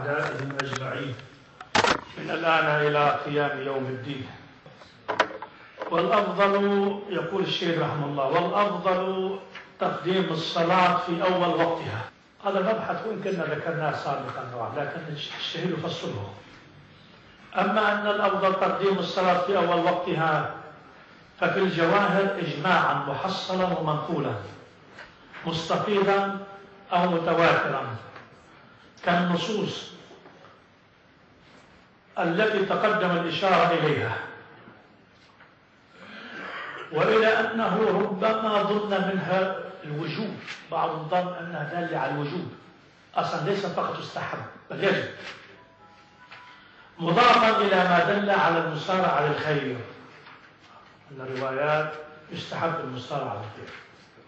أعدائهم أجمعين من الآن إلى قيام يوم الدين. والأفضل، يقول الشيخ رحمه الله، والأفضل تقديم الصلاة في أول وقتها. هذا المبحث وإن كنا ذكرناه سابقا لكن الشيخ يفصله. أما أن الأفضل تقديم الصلاة في أول وقتها ففي الجواهر إجماعا محصلا ومنقولا مستفيضا أو متواترا كالنصوص التي تقدم الإشارة إليها، وإلى أنه ربما ظن منها الوجوب، بعضهم ظن أنها دالة على الوجوب، أصلا ليس فقط يستحب بل يجب، مضافا إلى ما دل على المسارعة على الخير، أن الروايات يستحب المسارعة على الخير.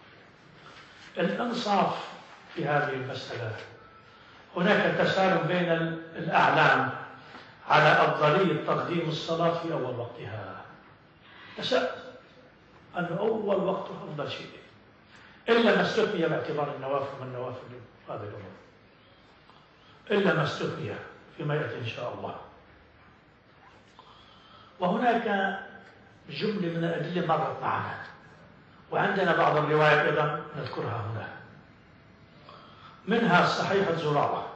الإنصاف في هذه المسألة، هناك تسارع بين الأعلام على أفضلية تقديم الصلاة في أول وقتها. تساءل أن أول وقته أفضل شيء، إلا ما استثني باعتبار النوافل من نوافل هذه الأمور، إلا ما استثني فيما يأتي إن شاء الله. وهناك جملة من الأدلة مرت معنا، وعندنا بعض الروايات أيضا نذكرها هنا، منها صحيحة زرارة.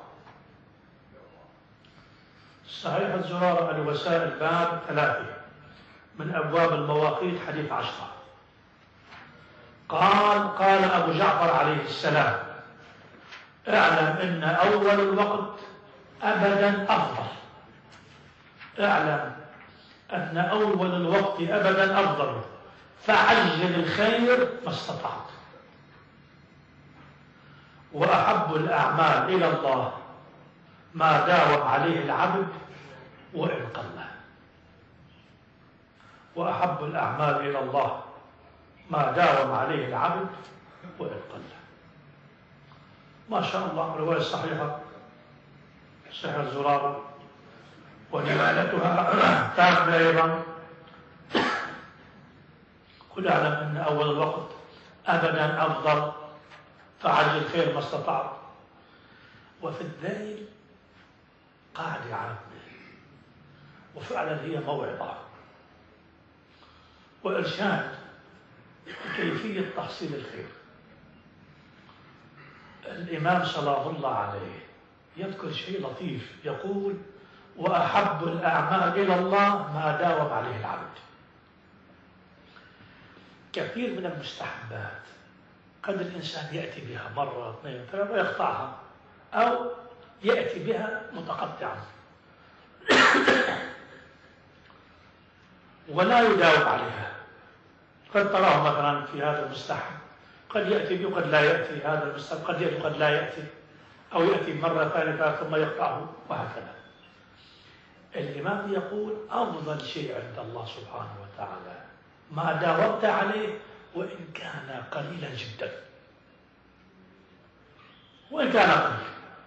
صحيحة زرارة الوسائل باب 3 من أبواب المواقيت حديث 10. قال أبو جعفر عليه السلام: اعلم أن أول الوقت أبدا أفضل. اعلم أن أول الوقت أبدا أفضل، فعجل الخير ما استطعت. وأحب الأعمال إلى الله ما داوم عليه العبد وإن قل. وأحب الأعمال إلى الله ما داوم عليه العبد وإن قل. ما شاء الله، رواية صحيحة، صحيحة زرارة، ودلالتها تامة أيضا. قل اعلم أن أول الوقت أبدا أفضل، فعجل الخير ما استطعت. وفي الذيل قاعدة عامة، وفعلا هي موعظة وإرشاد كيفية تحصيل الخير. الإمام صلى الله عليه يذكر شيء لطيف، يقول: وأحب الأعمال إلى الله ما داوم عليه العبد. كثير من المستحبات قد الإنسان يأتي بها مرة 2 3 ويقطعها، أو يأتي بها متقطعا ولا يداوم عليها. قد تراه مثلا في هذا المستحب قد يأتي به وقد لا يأتي، هذا المستحب قد يأتي وقد لا يأتي، أو يأتي مرة ثالثة ثم يقطعه، وهكذا. الإمام يقول: أفضل شيء عند الله سبحانه وتعالى ما داومت عليه وإن كان قليلا جدا، وإن كان قليلا.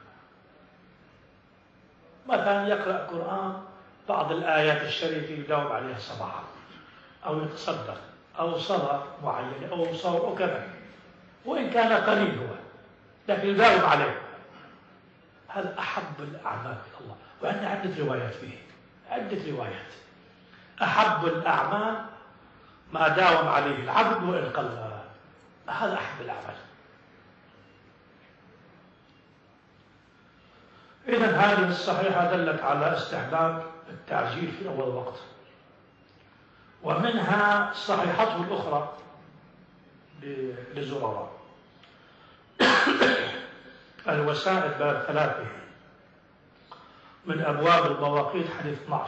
مثلا يقرأ قرآن، بعض الآيات الشريفة يداوم عليها صباحا، أو يتصدق، أو صلاة معينة، أو صوم، أو كذا، وإن كان قليل هو لكن يداوم عليه. هذا أحب الأعمال إلى الله. وعندنا عدة روايات فيه، عدة روايات. أحب الأعمال ما داوم عليه العبد وإن قل، هذا أحب الأعمال. إذن هذه الصحيحة دلت على استحباب التعجيل في أول وقت. ومنها صحيحته الأخرى لزرارة الوسائل باب 3 من أبواب المواقيت حديث 12.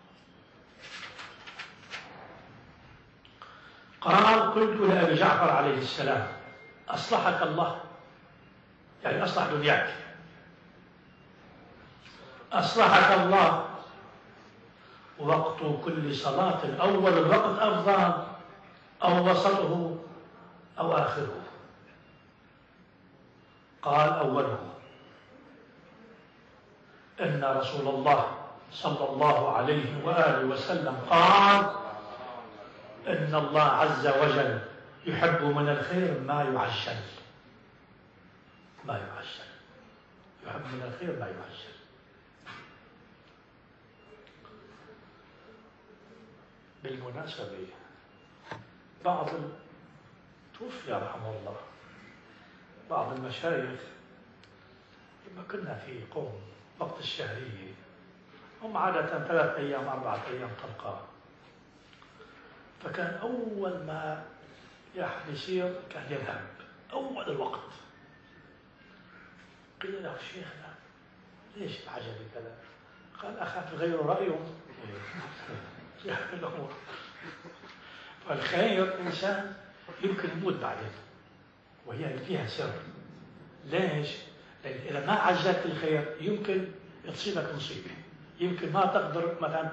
قلت لأبي جعفر عليه السلام: أصلحك الله، يعني أصلح دنياك، أصلحك الله، وقت كل صلاة أول الوقت أفضل، أو وسطه أو آخره؟ قال: أوله. إن رسول الله صلى الله عليه وآله وسلم قال: إن الله عز وجل يحب من الخير ما يعجل. ما يعجل، يحب من الخير ما يعجل. بالمناسبة بعض توفي رحمه الله بعض المشايخ لما كنا في قوم وقت الشهرية، هم عادة 3 أيام 4 أيام طلقة، فكان أول ما يصير كان يذهب أول الوقت. قيل له شيخنا ليش العجلة كذا؟ قال أخاف يغيروا رأيهم. فالخير إنسان يمكن يموت بعدين وهي فيها سر. ليش؟ لأن إذا ما عجلت الخير يمكن تصيبك مصيبة، يمكن ما تقدر مثلا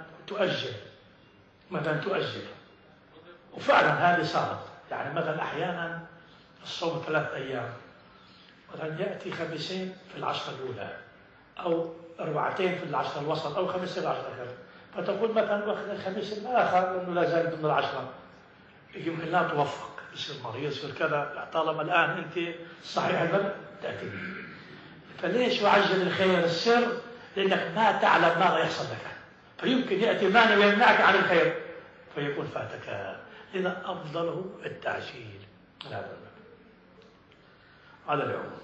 تؤجل. وفعلا هذه صارت. يعني مثلا أحيانا الصوم 3 أيام مثلا يأتي 5 في العشرة الأولى أو 4 في العشرة الوسط أو 5 في العشرة الأخيرة، فتقول مثلا واخذ الخميس الآخر لأنه لا زال ضمن العشرة، يمكن لا توفق، يصير مريض يصير كذا، طالما الآن أنت صحيح البلد تأتي. فليش يعجل الخير السر؟ لأنك ما تعلم ماذا يحصل لك، فيمكن يأتي مانع ويمنعك عن الخير فيكون فاتك. إذا أفضله التعجيل. على العموم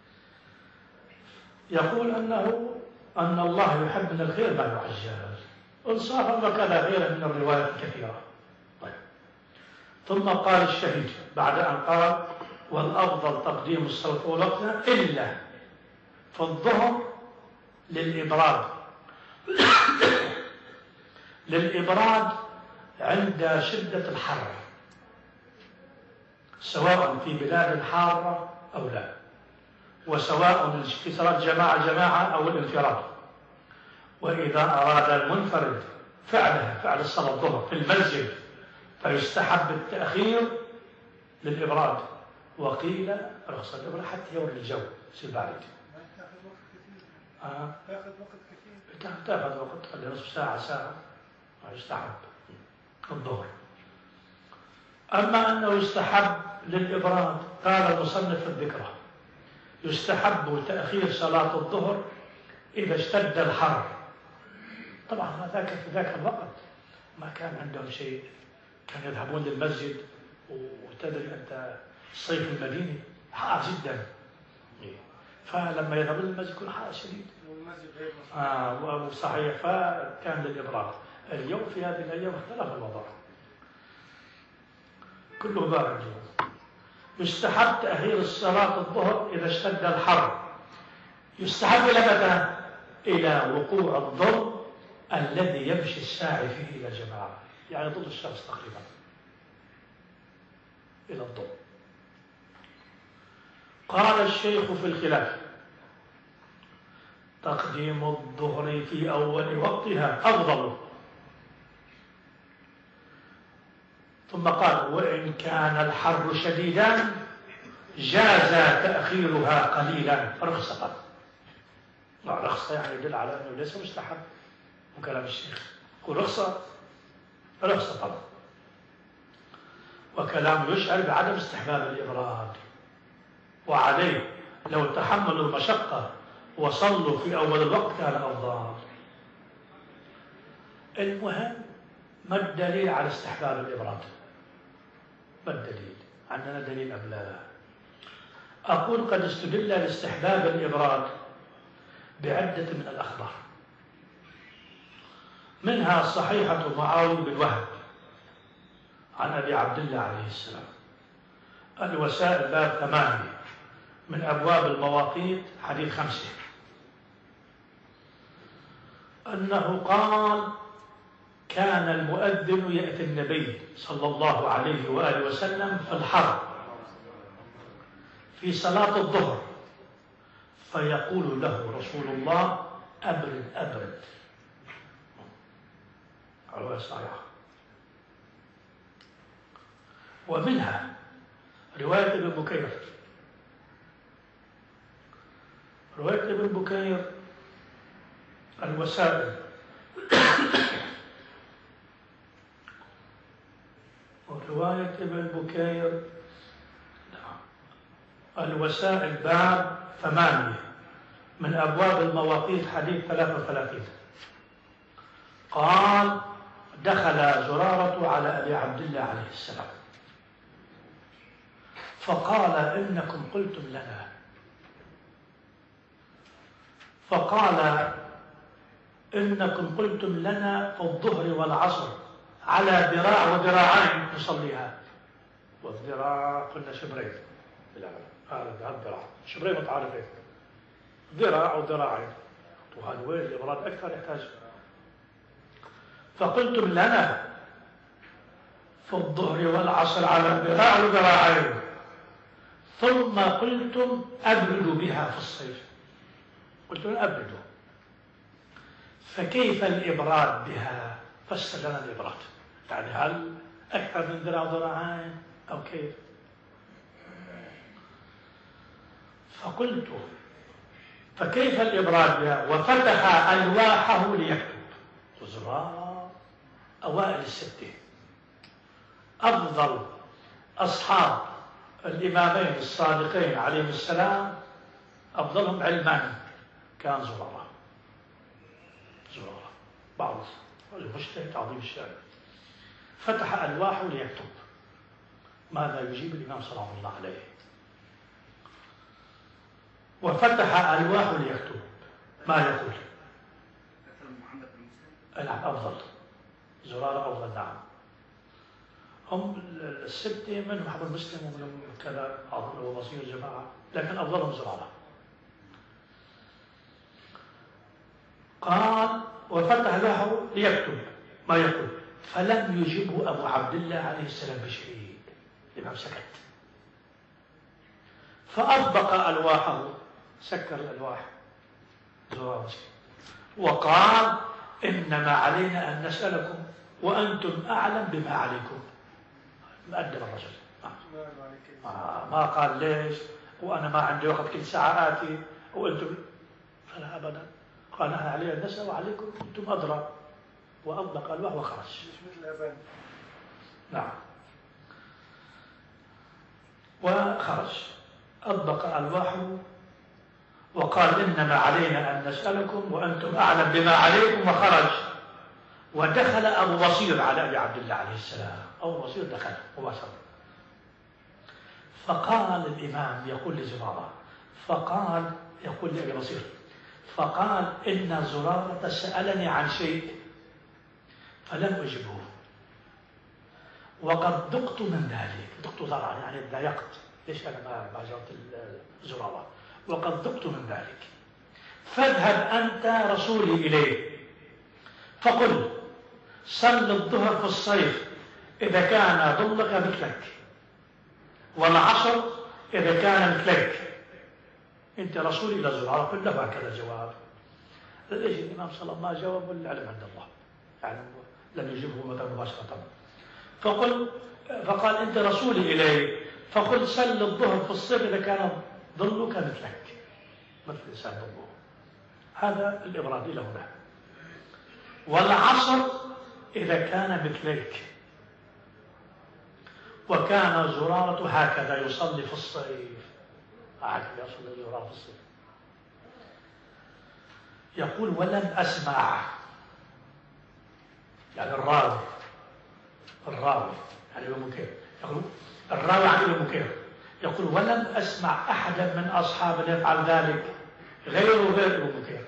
يقول أن الله يحب من الخير ما يعجل. انصافا وكذا غيره من الروايات الكثيرة. طيب. ثم قال الشهيد بعد أن قال والأفضل تقديم الصلاة أول وقتها إلا في الظهر للإبراد عند شدة الحر، سواء في بلاد حارة أو لا، وسواء في صلاة جماعة أو الانفراد. وإذا أراد المنفرد فعل الصلاة الظهر في المسجد فيستحب التأخير للإبراد. وقيل رخصة الإبراد حتى يورد الجو يصير بارد. تأخذ وقت كثير. تأخذ وقت خلي نصف ساعة يستحب الظهر. أما أنه يستحب للإبراد قال المصنف الذكرى يستحب تأخير صلاة الظهر إذا اشتد الحر. طبعا ذاك في ذاك الوقت ما كان عندهم شيء، كانوا يذهبون للمسجد، وتدري أنت الصيف المديني حار جدا، فلما يذهبون للمسجد يكون حار شديد. صحيح، فكان للإبراد. اليوم في هذه الأيام اختلف الوضع، كله بارد. يستحب تأخير الصلاة الظهر إذا اشتد الحر. يستحب إلى متى؟ إلى وقوع الظل الذي يمشي الساعي فيه إلى الجماعة، يعني ضد الشمس تقريبا إلى الظل. قال الشيخ في الخلاف تقديم الظهر في أول وقتها أفضل. ثم قال وإن كان الحر شديدا جاز تأخيرها قليلا رخصة. رخصة يعني يدل على أنه ليس مستحب، وكلام الشيخ يقول رخصة طبعا، وكلام يشعر بعدم استحباب الإبراد. وعليه لو تحملوا المشقة وصلوا في أول الوقت كان أفضل. المهم ما الدليل على استحباب الإبراد؟ ما الدليل؟ عندنا دليل أم لا؟ أقول قد استدل لاستحباب الإبراد بعدة من الأخبار، منها صحيحة معاوية بن وهب عن أبي عبد الله عليه السلام الوسائل باب 8 من أبواب المواقيت حديث 5 أنه قال كان المؤذن يأتي النبي صلى الله عليه وآله وسلم في الحر في صلاة الظهر فيقول له رسول الله أبرد. رواية صحيحة. ومنها رواية ابن بكير، الوسائل ورواية ابن بكير الوسائل باب 8 من أبواب المواقيت حديث 33 قال دخل زرارة على أبي عبد الله عليه السلام فقال إنكم قلتم لنا، فقال إنكم قلتم لنا في الظهر والعصر على ذراع وذراعين نصليها، والذراع قلنا شبرين، هذا الذراع شبرين متعارفين، ذراع وذراعين، وهذا وين الإبراد أكثر يحتاج. فقلتم لنا في الظهر والعصر على ذراع وذراعين، ثم قلتم أبردوا بها في الصيف، قلتم أبردوا، فكيف الإبراد بها؟ فسر لنا الإبراد، يعني هل أكثر من ذراع وذراعين أو كيف؟ فقلت فكيف الإبراد بها؟ وفتح ألواحه ليكتب. وزراء أوائل الستة، أفضل أصحاب الإمامين الصادقين عليهم السلام، أفضلهم علما كان زرارة معروف المجتهد عظيم الشأن. فتح ألواحه ليكتب. ماذا يجيب الإمام سلام الله عليه؟ وفتح ألواحه ليكتب، ما يقول؟ نعم أفضل، زرارة أفضل، نعم. هم الستة منهم محمد مسلم ومنهم كذا عظيم وبصير الجماعة، لكن أفضلهم زرارة. قال وفتح له ليكتب ما يقول، فلم يجبه أبو عبد الله عليه السلام بشيء، الإمام سكت. فأطبق ألواحه، سكر الألواح زرارة، وقال إنما علينا أن نسألكم وأنتم أعلم بما عليكم. مؤدب الرجل، ما قال ليش وأنا ما عندي وقت كل ساعة آتي وأنتم، فلا أبدا، قال نحن علينا أن نسأل وعليكم أنتم أدرى، وأطبق ألواح وخرج. مش مثل أبان. نعم، وخرج أطبق ألواحه وقال إنما علينا أن نسألكم وأنتم أعلم بما عليكم، وخرج. ودخل أبو بصير على أبي عبد الله عليه السلام، أبو بصير دخل مباشرة، فقال الإمام يقول لزرارة، فقال يقول لأبي بصير، فقال إن زرارة سألني عن شيء فلم أجبه، وقد ذقت من ذلك، ذقت ضرعا يعني ضايقت، ليش أنا ما جاوبت زرارة، وقد ذقت من ذلك، فاذهب أنت رسولي إليه فقل صل الظهر في الصيف إذا كان ظلك مثلك، والعصر إذا كان مثلك، أنت رسولي إلى زرارة. قل له هكذا الجواب. ليش الإمام صلى الله عليه وسلم ما جاوب؟ والعلم عند الله، يعني لم يجبه مثلا مباشرة. فقال أنت رسولي إليه فقل صل الظهر في الصيف إذا كان ظلك مثلك، مثل الإنسان ظله، هذا الإبراد له هنا. والعصر إذا كان مثلك. وكان زرارة هكذا يصلي في الصيف، هكذا يصلي زرارة في الصيف. يقول ولم أسمع، يعني الراوي يعني ابن مكير، يقول الراوي عن ابن مكير يقول ولم أسمع أحدا من أصحابنا يفعل ذلك غير ابن مكير.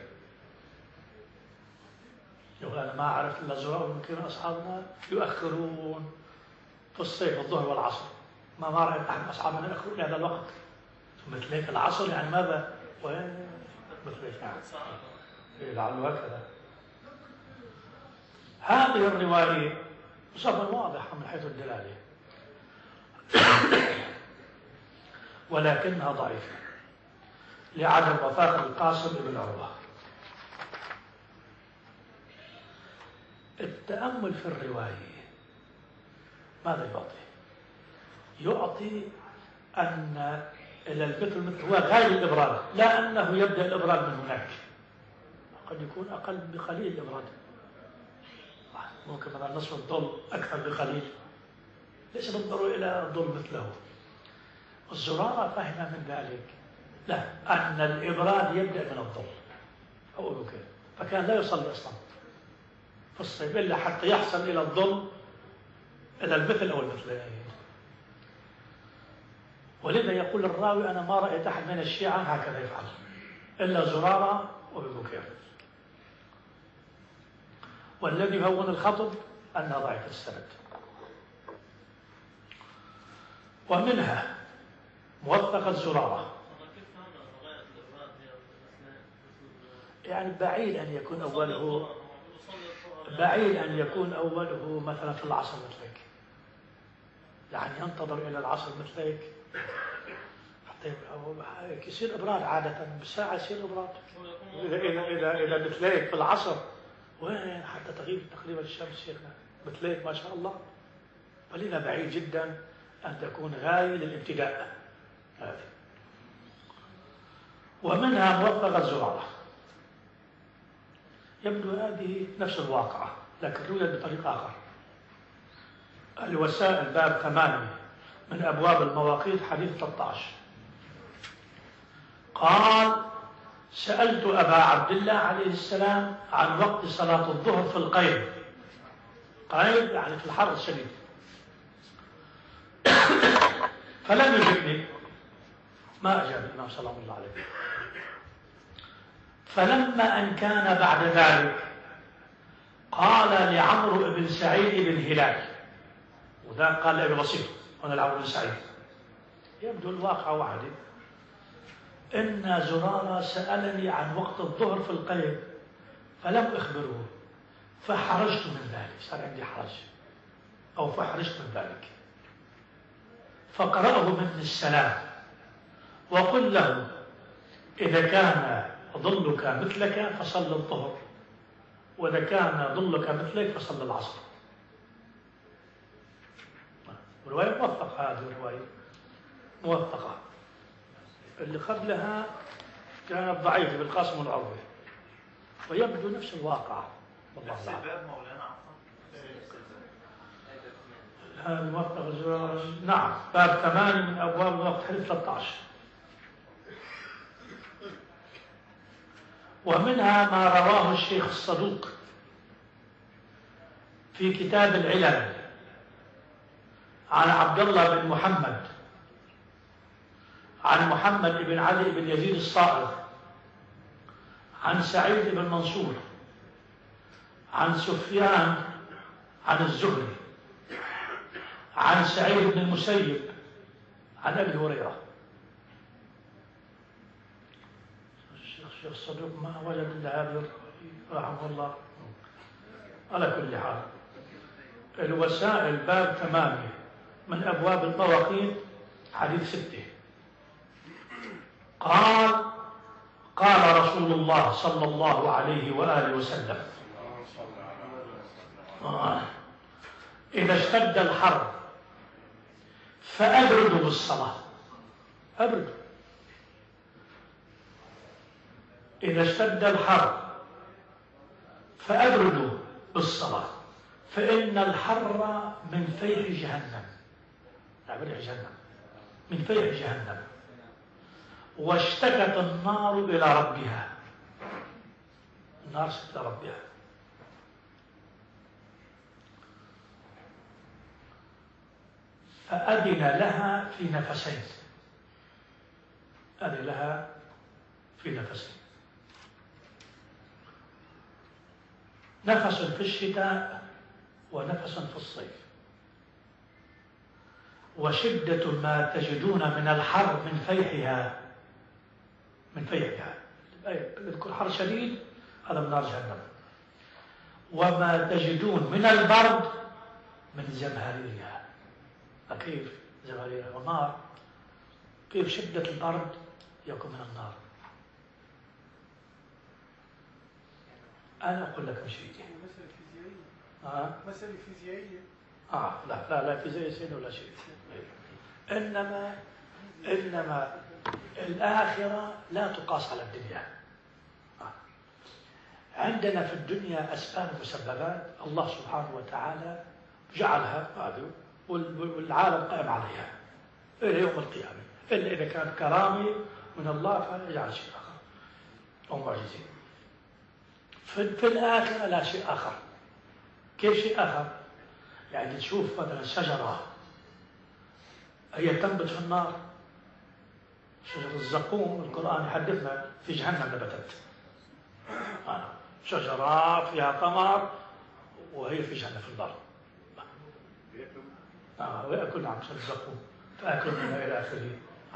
يقول أنا ما أعرف إلا زرارة وابن مكير أصحابنا يؤخرون في الصيف الظهر والعصر، ما رأيت أحد أصحابنا يؤخرون في هذا الوقت. مثل هيك العصر يعني ماذا؟ وين مثل هيك يعني لعله هكذا. هذه الرواية صفا واضحة من حيث الدلالة، ولكنها ضعيفة لعدم وفاق القاسم بن عروة. التأمل في الرواية ماذا يعطي؟ يعطي أن إلى المثل هو غاية الإبراد، لا أنه يبدأ الإبراد من هناك، قد يكون أقل بقليل الإبراد، ممكن مثلا نصف الظل أكثر بقليل، ليس بالضرورة إلى الظل مثله. الزرارة فهم من ذلك لا، أن الإبراد يبدأ من الظل أو كذا، فكان لا يصلي أصلا في الصيف إلا حتى يحصل إلى الظل إلى المثل أو المثلين. ولذا يقول الراوي: أنا ما رأيت أحد من الشيعة هكذا يفعل إلا زرارة وابن بكير. والذي يهون الخطب أنها ضعيف السند. ومنها موثقة زرارة، يعني بعيد أن يكون أوله مثلا في العصر مثلك، يعني ينتظر إلى العصر مثلك حتى يصير إبراد. عادة بالساعة يصير إبراد. إذا مثلك في العصر وين حتى تغيب تقريبا الشمس شيخنا مثلك ما شاء الله. فلذا بعيد جدا أن تكون غاية للابتداء هذه. ومنها موثقة زرارة، يبدو هذه نفس الواقعة لكن رويت بطريق آخر. الوسائل باب 8 من أبواب المواقيت حديث 13 قال: سألت أبا عبد الله عليه السلام عن وقت صلاة الظهر في القيد. قيد يعني في الحر الشديد، فلم يجبني، ما أجاب الإمام صلى الله عليه وسلم. فلما أن كان بعد ذلك قال لعمرو بن سعيد بن هلال، وذا قال لأبي بسيط هنا لعمرو بن سعيد، يبدو الواقع واحد، إن زرارة سألني عن وقت الظهر في القيد فلم أخبره فحرجت من ذلك، صار عندي حرج أو فحرجت من ذلك، فقرأه مني السلام وقل له: إذا كان ظلك مثلك فصل الظهر، وإذا كان ظلك مثلك فصل العصر. الرواية موثقة، هذه الرواية موثقة. اللي قبلها كانت ضعيفة بالقاسم والعروة، ويبدو نفس الواقع. هذا موثق. نعم، باب 8 من أبواب الوقت حديث 13. ومنها ما رواه الشيخ الصدوق في كتاب العلل عن عبد الله بن محمد عن محمد بن علي بن يزيد الصائغ عن سعيد بن منصور عن سفيان عن الزهري عن سعيد بن المسيب عن أبي هريرة. الشيخ الصدوق ما وجد إلا هذه رحمه الله. على كل حال، الوسائل باب 8 من أبواب المواقيت حديث 6 قال: قال رسول الله صلى الله عليه وآله وسلم: إذا اشتد الحر فأبردوا بالصلاة. أبردوا. إذا اشتد الحر فأبردوا بالصلاة فإن الحر من فيح جهنم، من فيح جهنم، واشتكت النار إلى ربها، النار اشتكت إلى ربها. فأذن لها في نفسين، أذن لها في نفسين، نفس في الشتاء ونفس في الصيف. وشدة ما تجدون من الحر من فيحها، يذكر حر شديد هذا من نار جهنم. وما تجدون من البرد من زمهريرها. كيف زمهريرها ونار، كيف شدة البرد يكون من النار. أنا أقول لك شيء. مسألة فيزيائية. لا فيزيائية ولا شيء. إنما الآخرة لا تقاس على الدنيا. عندنا في الدنيا أسباب ومسببات الله سبحانه وتعالى جعلها هذه، والعالم قائم عليها إلى يوم القيامة، إلا إذا كانت كرامة من الله فيجعل شيء آخر أو معجزين. في الآخرة لا شيء آخر، كيف شيء آخر؟ يعني تشوف مثلا شجرة هي تنبت في النار، شجرة الزقوم القرآن يحدثنا في جهنم نبتت. شجرة فيها ثمر وهي في جهنم في النار. ويأكل عن شجرة الزقوم فأكل منها إلى آخره.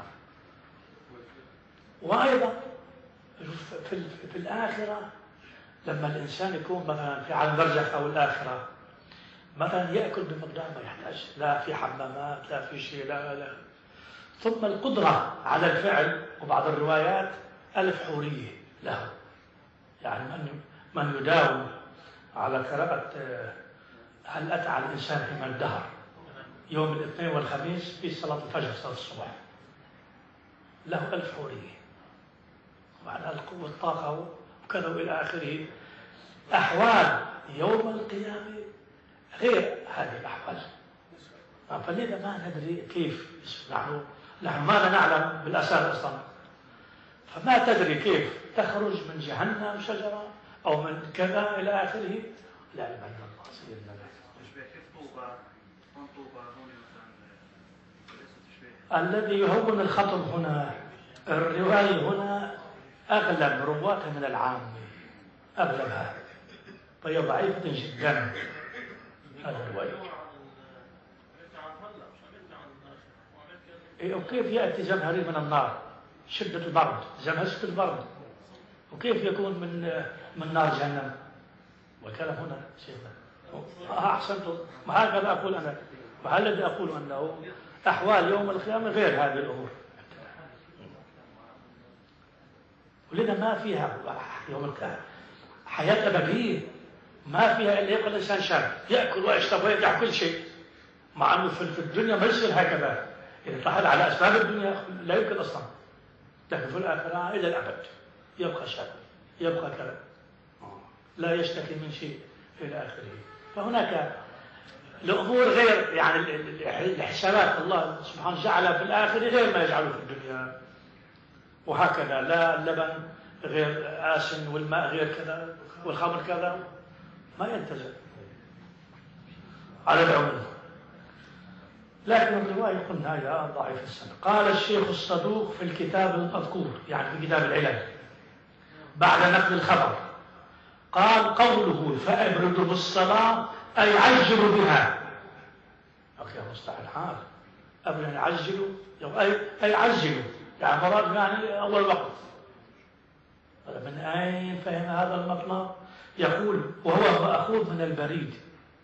وأيضا في الآخرة لما الإنسان يكون مثلا في عالم البرزخ أو الآخرة مثلا يأكل بمقدار ما يحتاج، لا في حمامات لا في شيء لا. ثم القدرة على الفعل، وبعض الروايات 1000 حورية له. يعني من يداوم على قراءة هل أتى على الإنسان حين الدهر يوم الاثنين والخميس في صلاة الفجر صلاة الصبح له 1000 حورية، ومعنى القوة الطاقة وكذا وإلى آخره. أحوال يوم القيامة غير هذه الأحوال. فلذا ما ندري كيف نحن ما نعلم بالأساس أصلا، فما تدري كيف تخرج من جهنم شجرة أو من كذا إلى آخره. لا علم عند الله سيدنا الذي يهون الخطب هنا الرواية هنا أغلب رواتها من العامة، أغلبها، فهي ضعيفة جدا هذا الرواية. وكيف يأتي زمهرير من النار شدة البرد، زمهرير شدة البرد، وكيف يكون من نار جهنم؟ والكلام هنا شيخنا أحسنتم، هكذا أقول أنا، وهل الذي أقول أنه أحوال يوم القيامة غير هذه الأمور. ولذا ما فيها يوم القيامة حياة أبدية، ما فيها إلا يبقى الإنسان شاب يأكل ويشرب ويدع كل شيء، مع أنه في الدنيا ما يصير هكذا. إذا طحل على أسباب الدنيا لا يمكن أصلا، لكن في الآخرة إلى الأبد يبقى شاب يبقى كذا لا يشتكي من شيء إلى آخره. فهناك الأمور غير، يعني الحسابات الله سبحانه جعلها في الآخرة غير ما يجعله في الدنيا. وهكذا لا اللبن غير آسن والماء غير كذا والخمر كذا، ما ينتزع على العموم. لكن الرواية قلنا هي ضعيف السنة. قال الشيخ الصدوق في الكتاب المذكور، يعني في كتاب العلل بعد نقل الخبر، قال قوله فأبردوا بالصلاة أي عجلوا بها. أخي مستحيل حال أبرد يعني عجلوا أي عجلوا، يعني مراد يعني أول وقت. من أين فهم هذا المطلب؟ يقول وهو مأخوذ من البريد.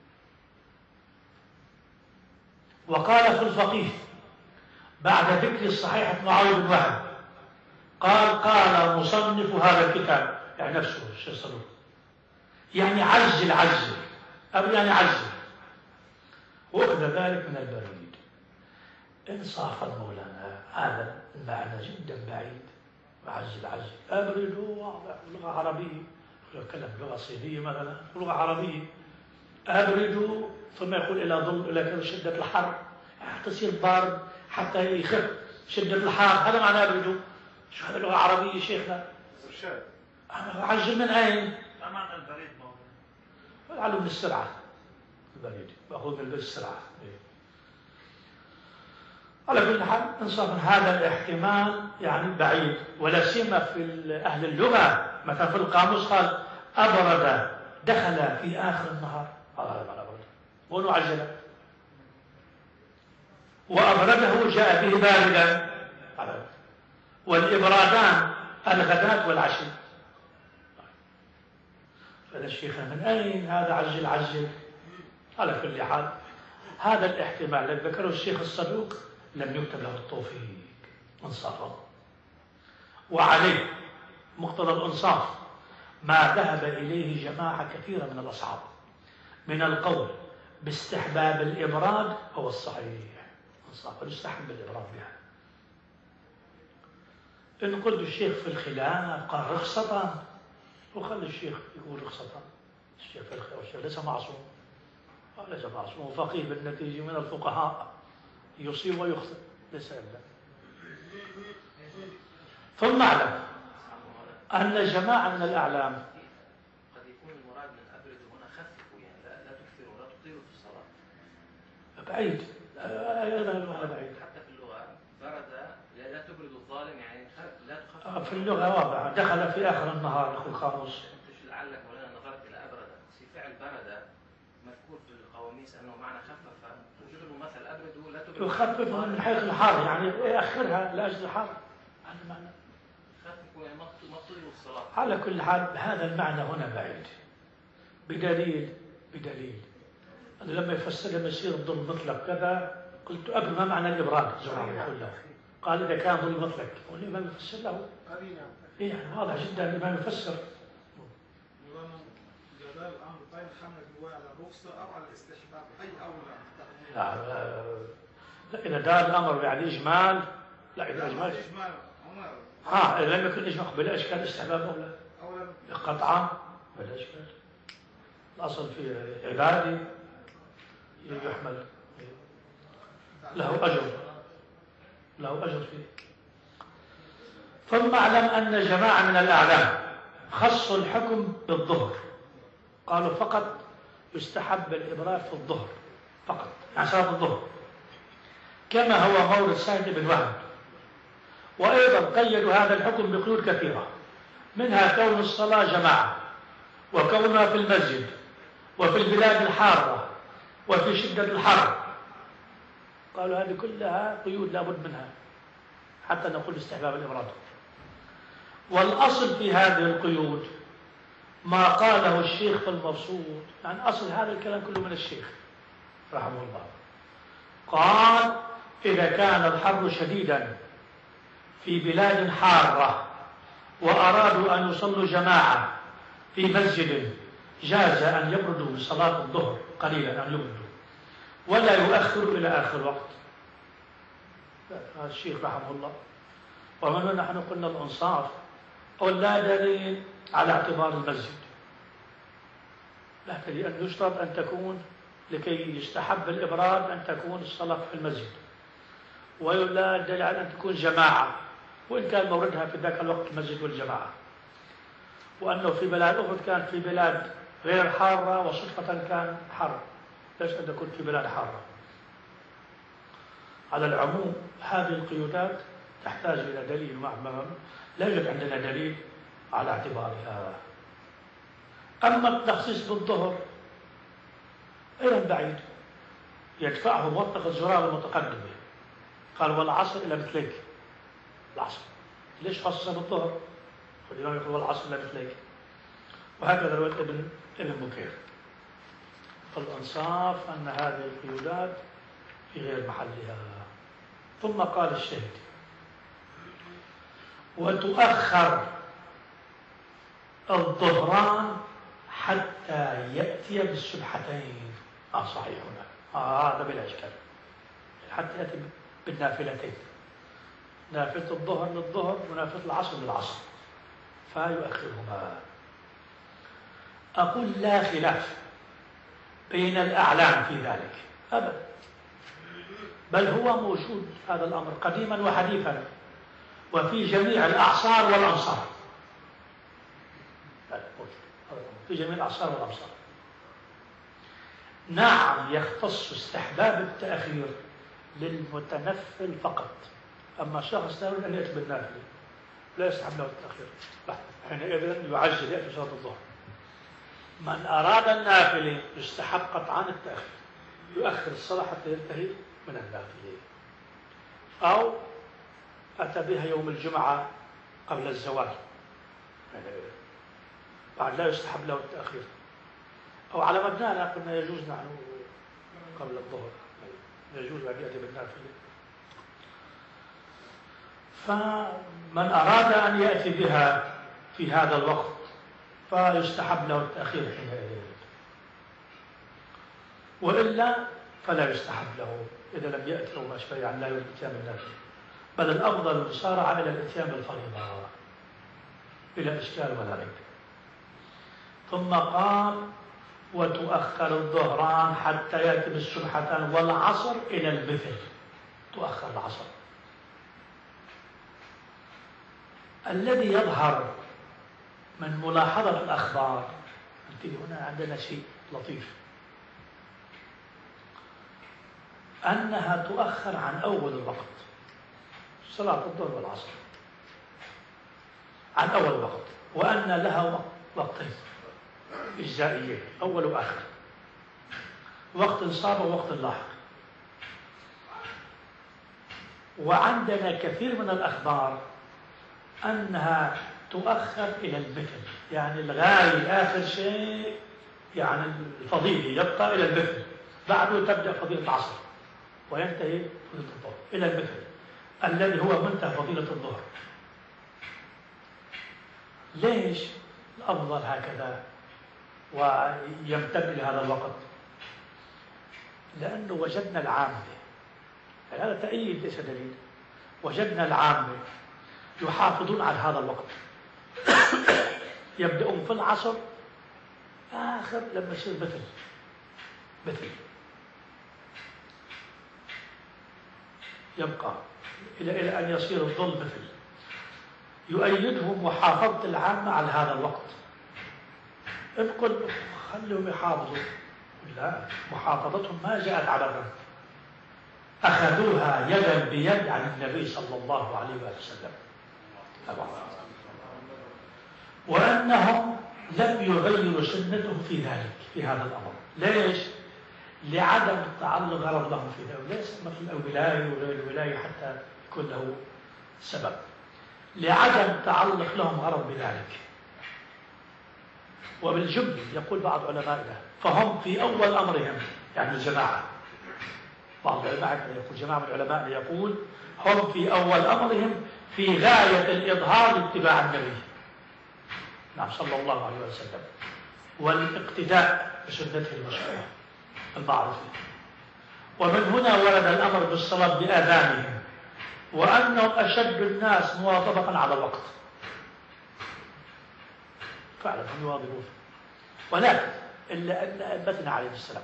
وقال في الفقيه بعد ذكر الصحيح معاوية بن وهب قال مصنف هذا الكتاب، يعني نفسه الشيخ صدوق، يعني عجل أو يعني عجل، وأخذ ذلك من البريد. إنصافا مولانا هذا المعنى جدا بعيد. عجل أبردوا واضح، لغة عربية، يتكلم لغة صينية مثلا لغة عربية، أبردوا ثم يقول إلى ظل إلى شدة الحر حتى يصير بارد حتى يخف شدة الحر، هذا معنى أبردوا. شو هذا لغة عربية شيخنا؟ عجل من أين؟ ما معنى البريد مولانا؟ علم السرعة، البريد مأخوذ من السرعة. على كل حال انصافا هذا الاحتمال يعني بعيد، ولا سيما في أهل اللغة مثلا في القاموس قال أبرد دخل في آخر النهار، هذا معنى أبرد ونعجل، وأبرده جاء به باردا، والإبرادان الغداة والعشي. فهذا الشيخ من أين هذا عجل؟ على كل حال هذا الاحتمال الذي ذكره الشيخ الصدوق لم يكتب له التوفيق انصافا. وعليه مقتضى الانصاف ما ذهب إليه جماعة كثيرة من الأصحاب من القول باستحباب الإبراد هو الصحيح، انصافا يستحب الإبراد بها. إن قلت الشيخ في الخلاف قال رخصة، وخلي الشيخ يقول رخصة. الشيخ في الخلاف الشيخ ليس معصوم، ليس معصوم، فقيه بالنتيجة من الفقهاء يصيب ويخطئ ليس إلا. ثم اعلم أن جماعة من الأعلام يكون المراد من أبردوا هنا خففوا، يعني لا تكثروا ولا تطيلوا في الصلاة. بعيد، أيضا المعنى بعيد. حتى في اللغة برد لا تبرد الظالم، يعني لا تخفف. في اللغة واضحة، دخل في آخر النهار أخو القاموس. لعلك مولانا نظرت إلى أبرد، في فعل برد مذكور في القواميس أنه معنى خفف، توجد له مثل أبردوا لا تبرد. يخفف من حيث الحر، يعني يأخرها لأجل الحر، هذا المعنى. يخففوا يعني ما تطيلوا الصلاة. على كل حال هذا المعنى هنا بعيد، بدليل أنا لما يفسر لما يصير ظل مطلق كذا قلت قبل ما معنى الإبراد زرعه كله، قال إذا كان ظل مطلق والإمام يفسر له. إيه يعني واضح جدا الإمام يفسر. جدال الأمر بين خمر الرواية على الرخصة أو على الاستحباب أي أولى؟ لا إذا دار الأمر يعني إجمال، لا إذا إجمال إذا لم يكن إجمال بلا إشكال استحباب أولى قطعا بلا إشكال. الأصل في عبادي يحمل له أجر فيه. ثم اعلم أن جماعة من الأعلام خصوا الحكم بالظهر، قالوا فقط يستحب الإبراد في الظهر فقط، يعني صلاة الظهر، كما هو مورد سعد بن وهب. وأيضا قيدوا هذا الحكم بقيود كثيرة، منها كون الصلاة جماعة، وكونها في المسجد، وفي البلاد الحارة، وفي شدة الحر. قالوا هذه كلها قيود لا بد منها حتى نقول استحباب الإبراد. والأصل في هذه القيود ما قاله الشيخ في المبسوط، يعني أصل هذا الكلام كله من الشيخ رحمه الله. قال إذا كان الحر شديدا في بلاد حارة وأرادوا أن يصلوا جماعة في مسجد جاز أن يبردوا بصلاة الظهر قليلا، أن يبردوا ولا يؤخروا إلى آخر وقت. هذا الشيخ رحمه الله. ومن هنا نحن قلنا الأنصاف أو لا دليل على اعتبار المسجد، لا دليل أن يشترط أن تكون لكي يستحب الإبراد أن تكون الصلاة في المسجد، ولا دليل على أن تكون جماعة وإن كان موردها في ذاك الوقت المسجد والجماعة، وأنه في بلاد أخرى كان في بلاد غير حارة وصدفة كان حر، ليش أن تكون في بلاد حارة. على العموم هذه القيودات تحتاج إلى دليل معمم، لا يوجد عندنا دليل على اعتبارها. أما التخصيص بالظهر أيضا بعيد، يدفعه موثق الزرار المتقدمة، قال والعصر إلى مثليك. العصر ليش خصص بالظهر؟ والإمام يقول والعصر إلى مثليك، وهكذا روى ابن بكير. فالأنصاف أن هذه القيودات في غير محلها. ثم قال الشهيد وتؤخر الظهران حتى يأتي بالسبحتين. صحيح هنا هذا بلا إشكال، حتى يأتي بالنافلتين، نافلة الظهر للظهر ونافلة العصر للعصر، فيؤخرهما. أقول لا خلاف بين الأعلام في ذلك أبدا، بل هو موجود هذا الأمر قديما وحديثا وفي جميع الأعصار والأمصار. في جميع الأعصار والأمصار. نعم يختص استحباب التأخير للمتنفل فقط، أما شخص لا يريد أن يأتي بالنافلة لا يستحب له التأخير، حينئذ يعجل يأتي صلاة الظهر. من أراد النافلة يستحب قطعا التأخير، يؤخر الصلاة حتى ينتهي من النافلة، أو أتى بها يوم الجمعة قبل الزواج بعد لا يستحب له التأخير، أو على مبنانا قلنا يجوز نحن قبل الظهر، يجوز أن يأتي بالنافلة. فمن أراد أن يأتي بها في هذا الوقت فيستحب له التأخير حينئذ، وإلا فلا يستحب له إذا لم يأتي أو ما أشبه، يعني لا يريد الإتيان بالنافلة، بل الأفضل المسارعة إلى الإتيان بالفريضة بلا إشكال ولا ريب. ثم قال وتؤخر الظهران حتى يأتي بالسبحتان والعصر إلى المثل، تؤخر العصر. الذي يظهر من ملاحظة الأخبار انتبه، هنا عندنا شيء لطيف، أنها تؤخر عن أول الوقت، صلاة الظهر والعصر عن أول الوقت، وأن لها وقتين إجزائيين، أول وآخر، وقت سابق ووقت لاحق. وعندنا كثير من الأخبار أنها تؤخر إلى المثل، يعني الغاية آخر شيء، يعني الفضيلة يبقى إلى المثل، بعده تبدأ فضيلة العصر وينتهي فضيلة الظهر إلى المثل الذي هو منتهى فضيلة الظهر. ليش الأفضل هكذا ويمتد لهذا الوقت؟ لأنه وجدنا العامة، هذا تأييد ليس دليل، وجدنا العامة يحافظون على هذا الوقت يبدأون في العصر آخر لما يصير مثل يبقى إلى أن يصير الظل مثل، يؤيدهم محافظة العامة على هذا الوقت. انقل خليهم يحافظوا، لا، محافظتهم ما جاءت على الرد، أخذوها يدا بيد عن النبي صلى الله عليه وسلم، وأنهم لم يغيروا سنتهم في ذلك، في هذا الأمر. ليش؟ لعدم تعلق غرض لهم في ذلك، ليس مثل الولاية وغير الولاية حتى يكون له سبب، لعدم تعلق لهم غرض بذلك. وبالجملة يقول بعض علمائنا فهم في أول أمرهم، يعني الجماعة، بعض العلماء يقول، جماعة من العلماء يقول هم في أول أمرهم في غاية الإظهار اتباع النبي، نعم، صلى الله عليه وسلم، والاقتداء بسنته المشروعة المعروفة. ومن هنا ورد الأمر بالصلاة بآذانهم، وأنهم أشد الناس مواظبة على الوقت، فعلا هم يواظبون. ولكن إلا أن أئمتنا عليه السلام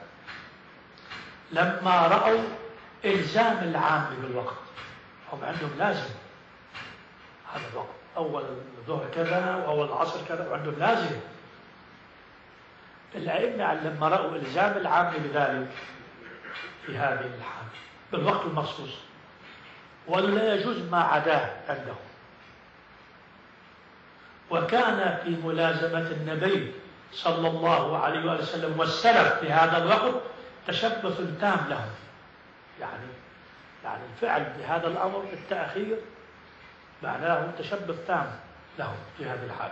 لما رأوا إلزام العام بالوقت، هم عندهم لازم هذا الوقت، أول الظهر كذا وأول العصر كذا، وعندهم لازم. الأئمة لما رأوا إلزام العام بذلك في هذه الحال بالوقت المخصوص، ولا يجوز ما عداه عندهم، وكان في ملازمة النبي صلى الله عليه وسلم والسلف في هذا الوقت تشبث تام لهم، يعني الفعل بهذا الأمر التأخير معناه تشبث تام لهم في هذه الحالة.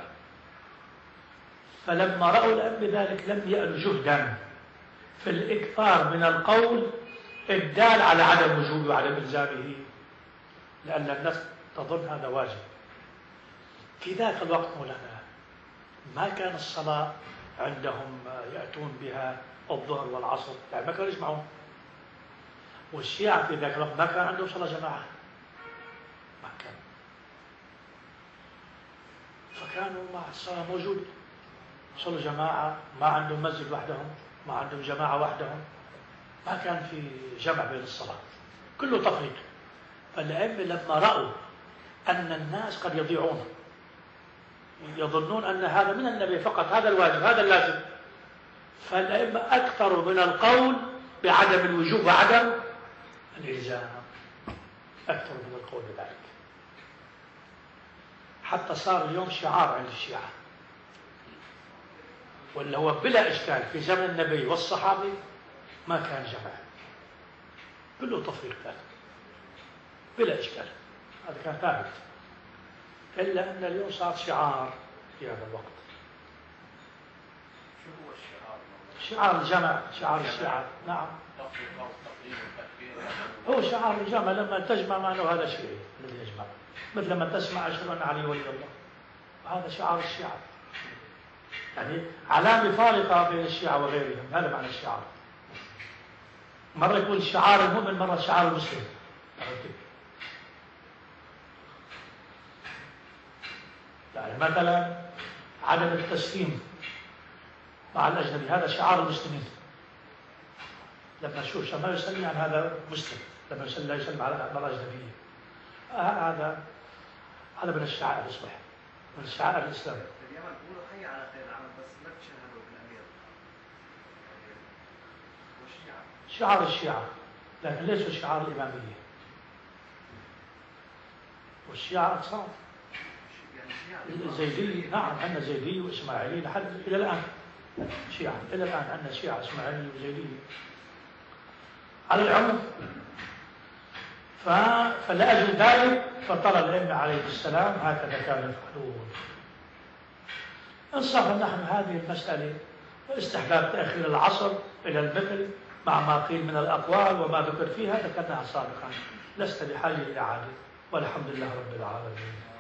فلما رأوا الأمر ذلك لم يألوا جهدا في الإكثار من القول الدال على عدم وجوبه وعدم إلزامه، لأن الناس تظن هذا واجب. في ذاك الوقت مولانا ما كان الصلاة عندهم يأتون بها الظهر والعصر، يعني ما كانوا يجمعون، والشيعة في ذاك الوقت ما كان عندهم صلاة جماعة، ما كان، فكانوا مع الصلاة موجودة، صلوا جماعة، ما عندهم مسجد وحدهم، ما عندهم جماعة وحدهم، ما كان في جمع بين الصلاة، كله تفريق. فالأئمة لما رأوا أن الناس قد يضيعون، يظنون أن هذا من النبي فقط، هذا الواجب هذا اللازم، فالأئمة أكثروا من القول بعدم الوجوب وعدم الإلزام، أكثر من القول بذلك، حتى صار اليوم شعار عند الشيعة، ولا هو بلا إشكال في زمن النبي والصحابة ما كان جمع، كله تفريق ذلك بلا إشكال، هذا كان ثابت، إلا أن اليوم صار شعار في هذا الوقت. شو هو الشعار؟ شعار الجمع، شعار الشيعة، نعم، هو شعار الجمع، لما تجمع معناه هذا شيء الذي يجمع، مثل لما تسمع أشهد أن علي ولي الله، وهذا شعار الشيعة، يعني علامة فارقة بين الشيعة وغيرهم، هذا معنى الشعار. مرة يكون شعار المؤمن، مرة شعار المسلم، يعني مثلا عدم التسليم مع الأجنبي، هذا شعار المسلمين، لما نشوف ما يسلم يعني هذا مسلم، لما لا يسلم على الأجنبية، هذا من الشعائر، يصبح من الشعائر الإسلام. اليمن بيقولوا حي على خير العمل، بس ما تشهدوا بالأمير شعار الشيعة، لكن ليسوا شعار الإمامية. والشيعة أقسام، الزيدية نعم عندنا زيدية وإسماعيلية لحد إلى الآن، شيعة إلى الآن عندنا شيعة إسماعيلية وزيدية. على العموم فلأجل ذلك فطر الأئمة عليه السلام هكذا كانوا يفعلون. انصفا نحن هذه المسألة استحباب تأخير العصر إلى المثل مع ما قيل من الأقوال وما ذكر فيها ذكرناها سابقا، لست بحاجة لإعادة، والحمد لله رب العالمين.